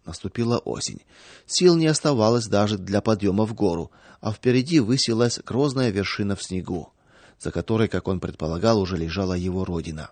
Наступила осень. Сил не оставалось даже для подъема в гору, а впереди высилась грозная вершина в снегу, за которой, как он предполагал, уже лежала его родина.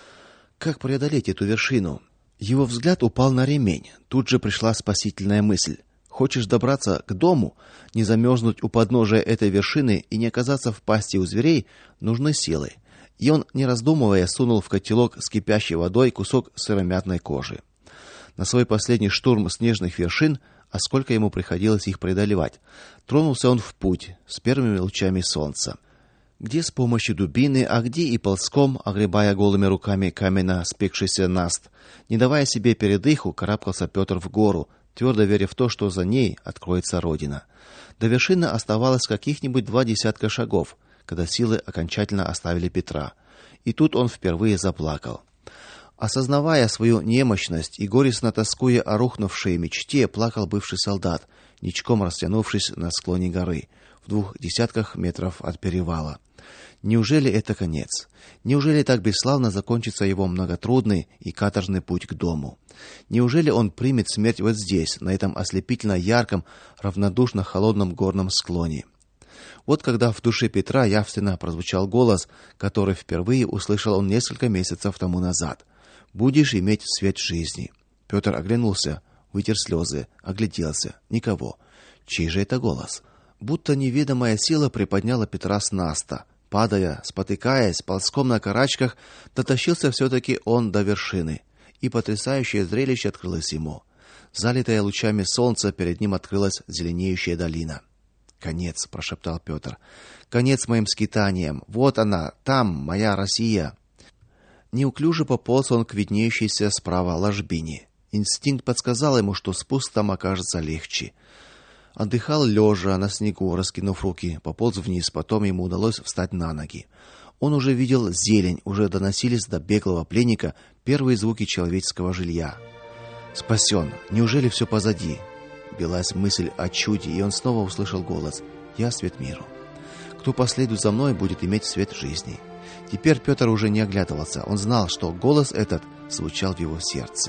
Как преодолеть эту вершину? Его взгляд упал на ремень. Тут же пришла спасительная мысль. Хочешь добраться к дому, не замерзнуть у подножия этой вершины и не оказаться в пасти у зверей, нужны силы. И он, не раздумывая, сунул в котелок с кипящей водой кусок сыромятной кожи. На свой последний штурм снежных вершин, а сколько ему приходилось их преодолевать, тронулся он в путь с первыми лучами солнца. Где с помощью дубины, а где и ползком, огребая голыми руками каменно спекшийся наст, не давая себе передыху, карабкался Петр в гору, твердо веря в то, что за ней откроется родина. До вершины оставалось каких-нибудь 20 шагов, когда силы окончательно оставили Петра. И тут он впервые заплакал. Осознавая свою немощность и горестно тоскуя о рухнувшей мечте, плакал бывший солдат, ничком растянувшись на склоне горы, в 20 метров от перевала. Неужели это конец? Неужели так бесславно закончится его многотрудный и каторжный путь к дому? Неужели он примет смерть вот здесь, на этом ослепительно ярком, равнодушно холодном горном склоне? Вот когда в душе Петра явственно прозвучал голос, который впервые услышал он несколько месяцев тому назад: «Будешь иметь свет жизни». Петр оглянулся, вытер слезы, огляделся. Никого. Чей же это голос? Будто неведомая сила приподняла Петра с наста. Падая, спотыкаясь, ползком на карачках, дотащился все-таки он до вершины. И потрясающее зрелище открылось ему. Залитая лучами солнца, перед ним открылась зеленеющая долина. «Конец», — прошептал Петр. «Конец моим скитаниям. Вот она, там моя Россия». Неуклюже пополз он к виднеющейся справа ложбине. Инстинкт подсказал ему, что спуск там окажется легче. Отдыхал лежа на снегу, раскинув руки, пополз вниз, потом ему удалось встать на ноги. Он уже видел зелень, уже доносились до беглого пленника первые звуки человеческого жилья. Спасен. Неужели все позади? Билась мысль о чуде, и он снова услышал голос: «Я свет миру. Кто последует за мной, будет иметь свет жизни». Теперь Петр уже не оглядывался. Он знал, что голос этот звучал в его сердце.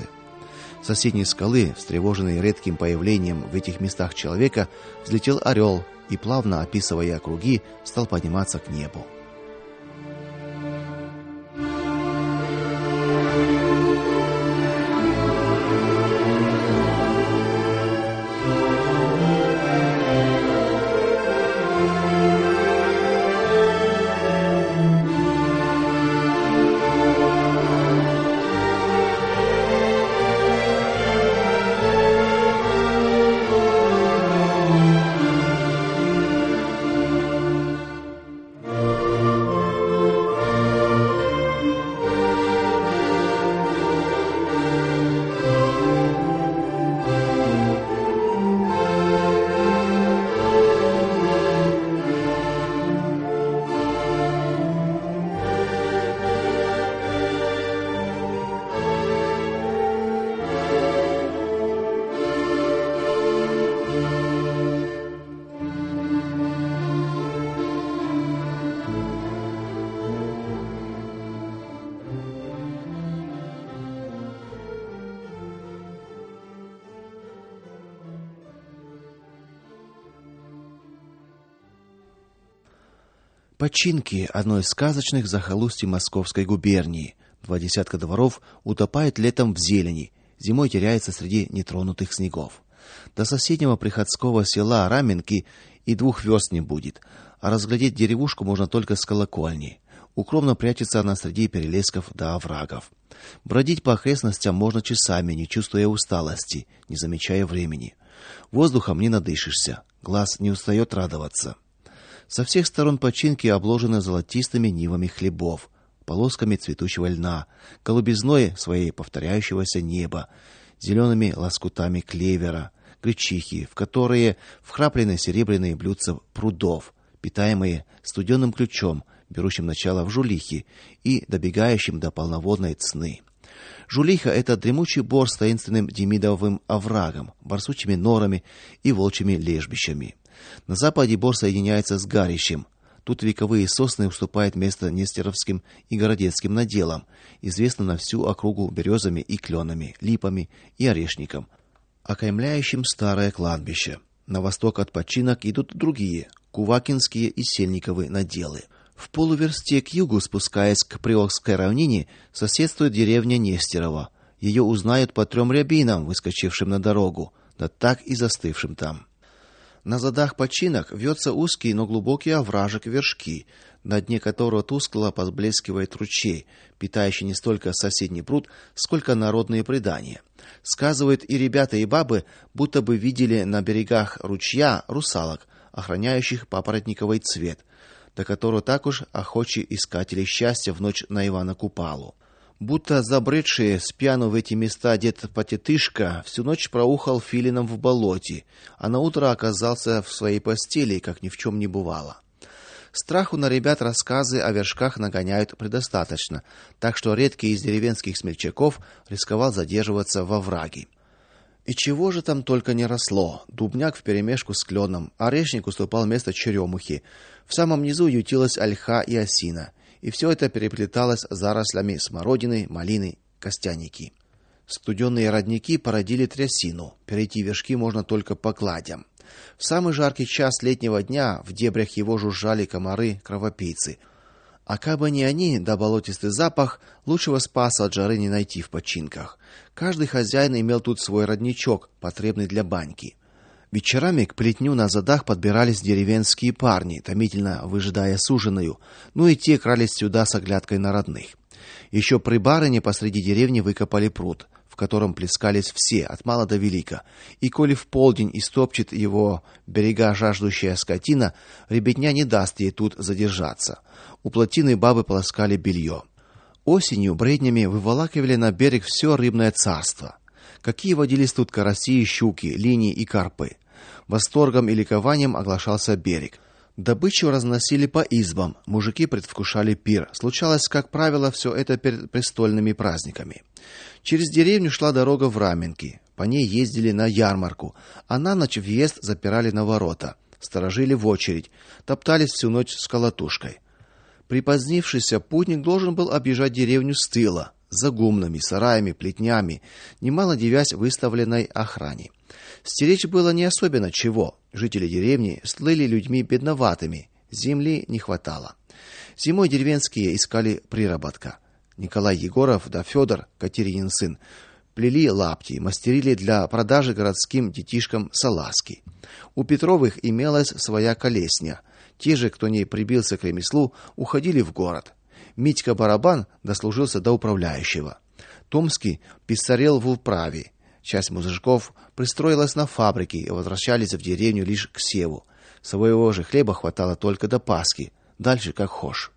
С соседней скалы, встревоженный редким появлением в этих местах человека, взлетел орел и, плавно описывая круги, стал подниматься к небу. Починки одной из сказочных захолустий Московской губернии. 20 дворов утопает летом в зелени, зимой теряется среди нетронутых снегов. До соседнего приходского села Раменки и 2 верст не будет, а разглядеть деревушку можно только с колокольни. Укромно прячется она среди перелесков да оврагов. Бродить по окрестностям можно часами, не чувствуя усталости, не замечая времени. Воздухом не надышишься, глаз не устает радоваться. Со всех сторон починки обложены золотистыми нивами хлебов, полосками цветущего льна, голубизной своей повторяющегося неба, зелеными лоскутами клевера, гречихи, в которые вкраплены серебряные блюдца прудов, питаемые студеным ключом, берущим начало в Жулихе и добегающим до полноводной Цны. Жулиха — это дремучий бор с таинственным демидовым оврагом, барсучьими норами и волчьими лежбищами. На западе бор соединяется с Гарищем. Тут вековые сосны уступают место нестеровским и городецким наделам, известным на всю округу березами и кленами, липами и орешником. окаймляющим старое кладбище. На восток от починок идут другие Кувакинские и Сельниковы наделы. В полуверсте к югу, спускаясь к Приокской равнине, соседствует деревня Нестерово. Ее узнают по 3 рябинам, выскочившим на дорогу, да так и застывшим там. На задах починок вьется узкий, но глубокий овражек Вершки, на дне которого тускло поблескивает ручей, питающий не столько соседний пруд, сколько народные предания. Сказывают и ребята, и бабы, будто бы видели на берегах ручья русалок, охраняющих папоротниковый цвет, до которого так уж охочи искатели счастья в ночь на Ивана Купалу. Будто забредший с пьяну в эти места дед Потетышка всю ночь проухал филином в болоте, а на утро оказался в своей постели, как ни в чем не бывало. Страху на ребят рассказы о Вершках нагоняют предостаточно, так что редкий из деревенских смельчаков рисковал задерживаться во овраге. И чего же там только не росло: дубняк вперемешку с кленом, орешник уступал место черемухе, в самом низу ютилась ольха и осина, и все это переплеталось зарослями смородины, малины, костяники. Студенные родники породили трясину, перейти Вершки можно только по кладям. В самый жаркий час летнего дня в дебрях его жужжали комары-кровопийцы. А кабы не они, да болотистый запах, лучшего спаса от жары не найти в починках. Каждый хозяин имел тут свой родничок, потребный для баньки. Вечерами к плетню на задах подбирались деревенские парни, томительно выжидая суженую, ну и те крались сюда с оглядкой на родных. Еще при барыне посреди деревни выкопали пруд, в котором плескались все, от мала до велика, и коли в полдень истопчет его берега жаждущая скотина, ребятня не даст ей тут задержаться. У плотины бабы полоскали белье. Осенью бреднями выволакивали на берег все рыбное царство. Какие водились тут караси и щуки, линии и карпы. Восторгом и ликованием оглашался берег. Добычу разносили по избам, мужики предвкушали пир. Случалось, как правило, все это перед престольными праздниками. Через деревню шла дорога в Раменки. По ней ездили на ярмарку, а на ночь въезд запирали на ворота. Сторожили в очередь, топтались всю ночь с колотушкой. Припозднившийся путник должен был объезжать деревню с тыла, за гумнами, сараями, плетнями, немало дивясь выставленной охране. Стеречь было не особенно чего. Жители деревни слыли людьми бедноватыми, земли не хватало. Зимой деревенские искали приработка. Николай Егоров да Федор, Катеринин сын, плели лапти, мастерили для продажи городским детишкам салазки. У Петровых имелась своя колесня. Те же, кто не прибился к ремеслу, уходили в город. Митька Барабан дослужился до управляющего. Томский писарел в управе. Часть мужиков пристроилась на фабрике и возвращались в деревню лишь к севу. Своего же хлеба хватало только до Пасхи, дальше как хошь.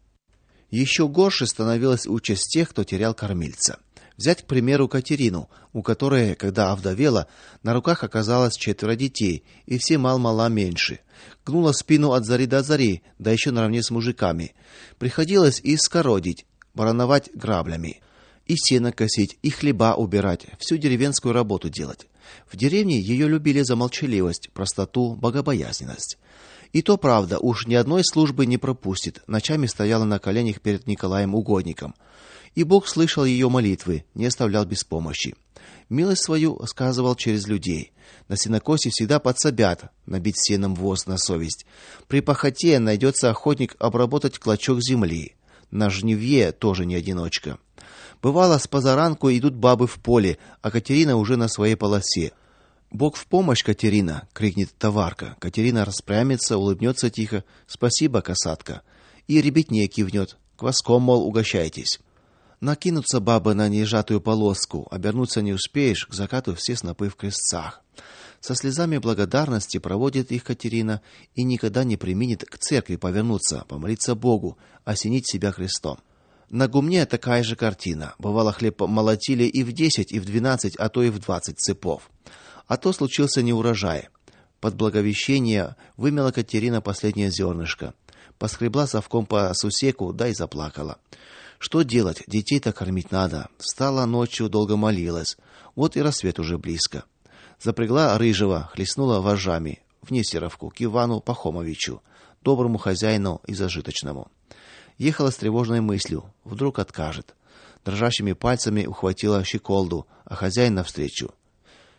Еще горше становилась участь тех, кто терял кормильца. Взять, к примеру, Катерину, у которой, когда овдовела, на руках оказалось 4 детей, и все мал-мала меньше. Гнула спину от зари до зари, да еще наравне с мужиками. Приходилось и скородить, барановать граблями, и сено косить, и хлеба убирать, всю деревенскую работу делать. В деревне ее любили за молчаливость, простоту, богобоязненность. И то правда, уж ни одной службы не пропустит. Ночами стояла на коленях перед Николаем Угодником. И Бог слышал ее молитвы, не оставлял без помощи. Милость свою сказывал через людей. На сенокосе всегда подсобят набить сеном воз на совесть. При похоте найдется охотник обработать клочок земли. На жнивье тоже не одиночка. Бывало, с позаранку идут бабы в поле, а Катерина уже на своей полосе. «Бог в помощь, Катерина!» — крикнет товарка. Катерина распрямится, улыбнется тихо. «Спасибо, касатка!» И ребятне кивнет. «Кваском, мол, угощайтесь!» Накинутся бабы на неизжатую полоску, обернуться не успеешь, к закату все снопы в крестцах. Со слезами благодарности проводит их Катерина и никогда не преминет к церкви повернуться, помолиться Богу, осенить себя крестом. На гумне такая же картина. Бывало, хлеб молотили и в 10, и в 12, а то и в 20 цепов. А то случился неурожай. Под благовещение вымела Катерина последнее зернышко. Поскребла совком по сусеку, да и заплакала. Что делать? Детей-то кормить надо. Встала ночью, долго молилась. Вот и рассвет уже близко. Запрягла рыжего, хлестнула вожжами в Нестеровку к Ивану Пахомовичу, доброму хозяину и зажиточному. Ехала с тревожной мыслью, вдруг откажет. Дрожащими пальцами ухватила щеколду, а хозяин навстречу.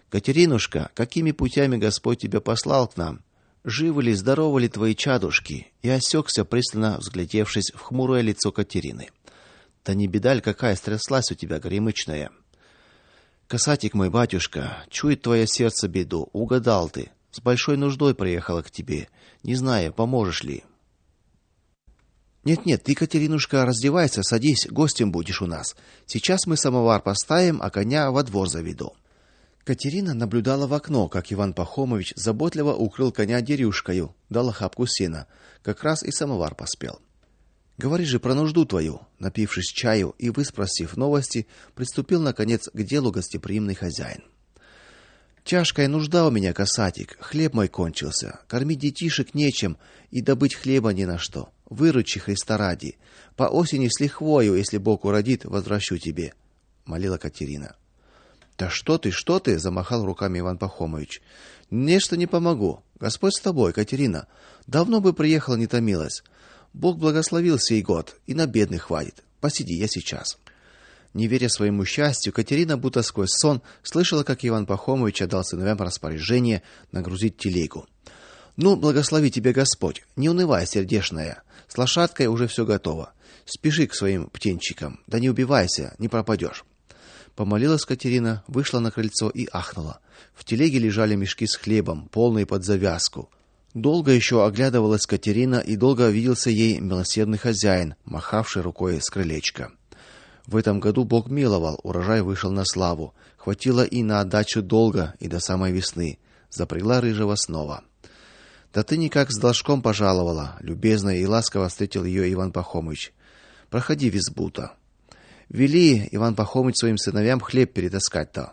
Катеринушка, какими путями Господь тебя послал к нам? Живы ли, здоровы ли твои чадушки? И осекся, пристально взглядевшись в хмурое лицо Катерины. Да не беда ли какая стряслась у тебя, горемычная? Касатик мой, батюшка, чует твое сердце беду, угадал ты. С большой нуждой приехала к тебе. Не знаю, поможешь ли. Нет, ты, Катеринушка, раздевайся, садись, гостем будешь у нас. Сейчас мы самовар поставим, а коня во двор заведу. Катерина наблюдала в окно, как Иван Пахомович заботливо укрыл коня дерюшкою, дал охапку сена. Как раз и самовар поспел. Говори же про нужду твою, напившись чаю и выспросив новости, приступил наконец к делу гостеприимный хозяин. Тяжкая нужда у меня, касатик, хлеб мой кончился, кормить детишек нечем и добыть хлеба ни на что. Выручи, Христа ради. По осени с лихвою, если Бог уродит, возвращу тебе, молила Катерина. Да что ты, замахал руками Иван Пахомович. Нечто не помогу. Господь с тобой, Катерина. Давно бы приехала, не томилась. Бог благословил сей год, и на бедных хватит. Посиди, я сейчас. Не веря своему счастью, Катерина будто сквозь сон слышала, как Иван Пахомович отдал сыновьям распоряжение нагрузить телегу. Ну, благослови тебя Господь. Не унывай, сердешная. С лошадкой уже все готово. Спеши к своим птенчикам. Да не убивайся, не пропадешь. Помолилась Катерина, вышла на крыльцо и ахнула. В телеге лежали мешки с хлебом, полные под завязку. Долго еще оглядывалась Катерина, и долго виделся ей милосердный хозяин, махавший рукой с крылечка. В этом году Бог миловал, урожай вышел на славу. Хватило и на отдачу долга, и до самой весны. Запрягла рыжего снова. Да ты никак с должком пожаловала, любезно и ласково встретил ее Иван Пахомыч. Проходи в избу-то. Вели, Иван Пахомыч, своим сыновьям хлеб перетаскать-то.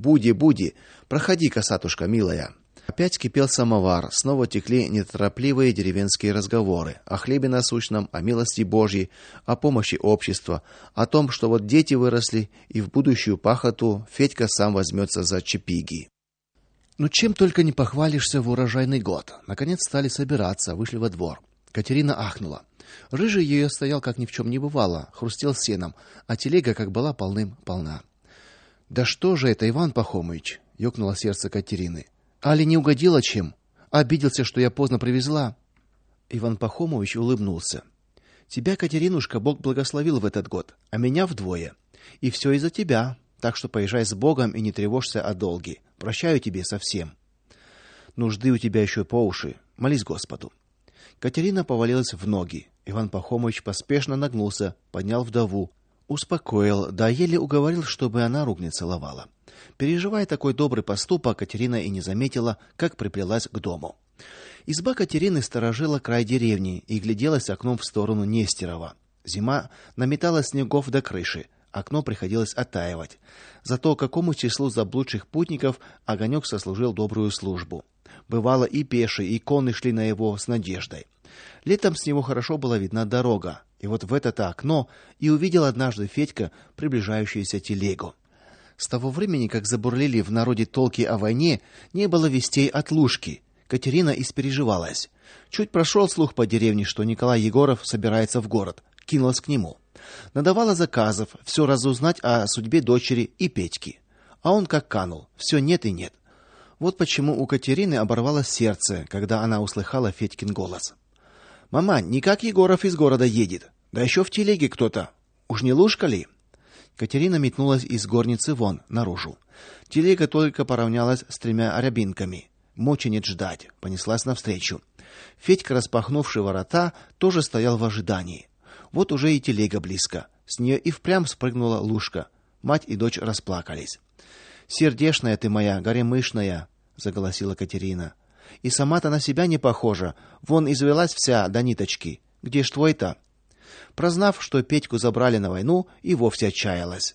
Буди, проходи, косатушка милая. Опять кипел самовар, снова текли неторопливые деревенские разговоры о хлебе насущном, о милости Божьей, о помощи общества, о том, что вот дети выросли, и в будущую пахоту Федька сам возьмется за чепиги. Ну чем только не похвалишься в урожайный год. Наконец стали собираться, вышли во двор. Катерина ахнула. Рыжий ее стоял, как ни в чем не бывало, хрустел сеном, а телега, как была, полным-полна. Да что же это, Иван Пахомович, ёкнуло сердце Катерины. Али не угодила чем? Обиделся, что я поздно привезла. Иван Пахомович улыбнулся. Тебя, Катеринушка, Бог благословил в этот год, а меня вдвое. И все из-за тебя. Так что поезжай с Богом и не тревожься о долге. Прощаю тебе совсем. Нужды у тебя еще по уши. Молись Господу. Катерина повалилась в ноги. Иван Пахомович поспешно нагнулся, поднял вдову, успокоил, да еле уговорил, чтобы она рук не целовала. Переживая такой добрый поступок, Катерина и не заметила, как приплелась к дому. Изба Катерины сторожила край деревни и гляделась окном в сторону Нестерова. Зима наметала снегов до крыши, окно приходилось оттаивать. Зато какому числу заблудших путников огонек сослужил добрую службу. Бывало, и пешие, и конные шли на его с надеждой. Летом с него хорошо была видна дорога, и вот в это-то окно и увидел однажды Федька приближающуюся телегу. С того времени, как забурлили в народе толки о войне, не было вестей от Лужки. Катерина испереживалась. Чуть прошел слух по деревне, что Николай Егоров собирается в город, кинулась к нему. Надавала заказов, все разузнать о судьбе дочери и Петьки. А он как канул, все нет и нет. Вот почему у Катерины оборвалось сердце, когда она услыхала Федькин голос. Мама, никак Егоров из города едет. Да еще в телеге кто-то. Уж не Лужка ли? Катерина метнулась из горницы вон, наружу. Телега только поравнялась с 3 рябинками. Мочи нет ждать, понеслась навстречу. Федька, распахнувший ворота, тоже стоял в ожидании. Вот уже и телега близко. С нее и впрямь спрыгнула Лужка. Мать и дочь расплакались. Сердешная ты моя, горемышная, заголосила Катерина. И сама-то на себя не похожа. Вон извелась вся до ниточки. Где ж твой-то? Прознав, что Петьку забрали на войну, и вовсе отчаялась.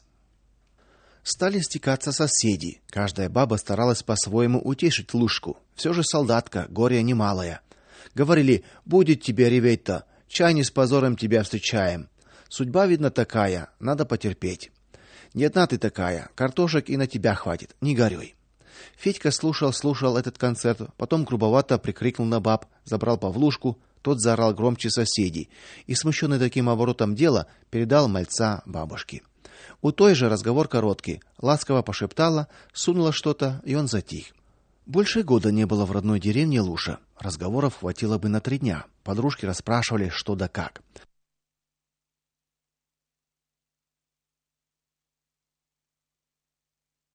Стали стекаться соседи. Каждая баба старалась по-своему утешить Лужку. Все же солдатка, горе немалое. Говорили: "Будет тебе реветь-то, чай не с позором тебя встречаем. Судьба, видно, такая, надо потерпеть. Не одна ты такая, картошек и на тебя хватит, не горюй". Федька слушал этот концерт, потом грубовато прикрикнул на баб, забрал Павлушку, тот заорал громче соседей и, смущенный таким оборотом дела, передал мальца бабушке. У той же разговор короткий. Ласково пошептала, сунула что-то, и он затих. Больше года не было в родной деревне Луша. Разговоров хватило бы на 3 дня. Подружки расспрашивали что да как.